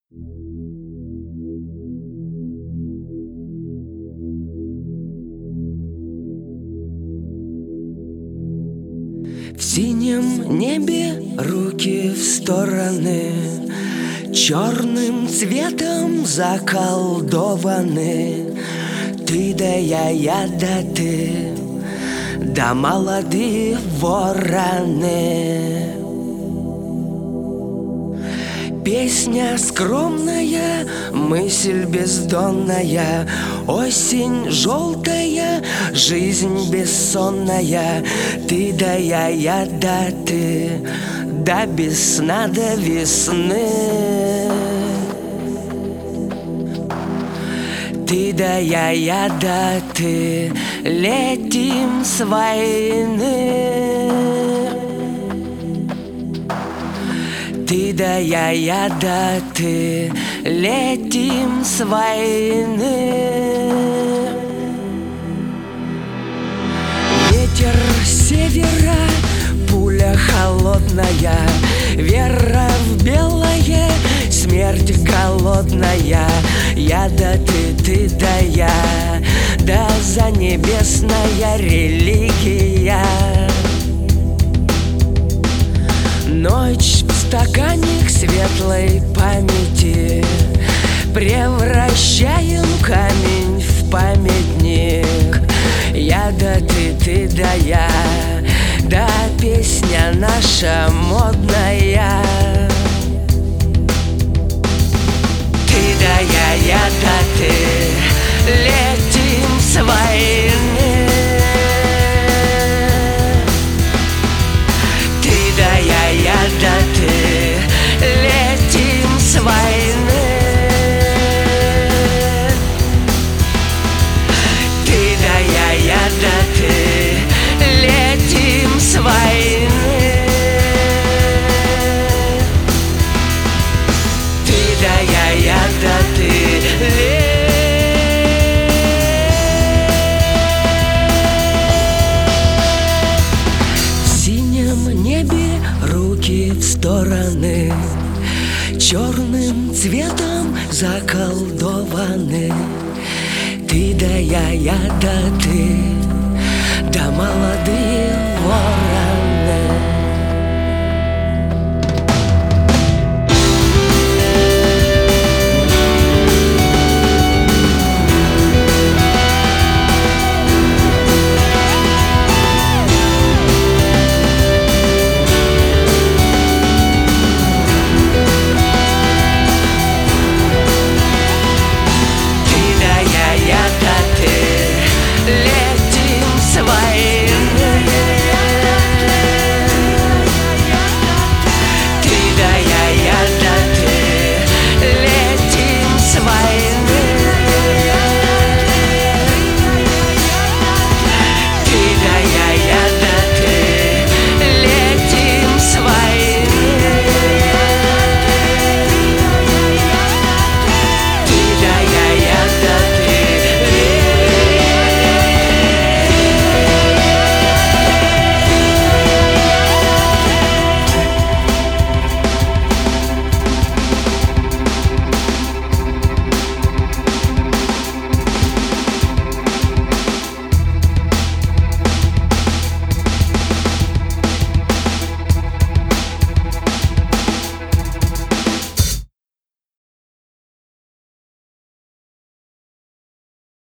В синем небе руки в стороны, черным цветом заколдованы. Ты да я да ты, да молодые вороны. Песня скромная, мысль бездонная, осень желтая, жизнь бессонная. Ты да я да ты, да без сна до весны. Ты да я да ты, летим с войны. Ты да я да ты, летим с войны. Ветер севера, пуля холодная, вера в белое, смерть голодная. Я да ты да я, да за небесная религия. Ночь в стаканчик светлой памяти, превращаем камень в памятник. Я да ты да я, да песня наша модная. Ты да я да ты, летим с войны. Ты да я да ты, летим с войны. Ты да я да ты, летим с войны. Ты да я да ты, в синем небе руки в стороны, черным цветом заколдованы. Ты да я да ты, да молодые вороны.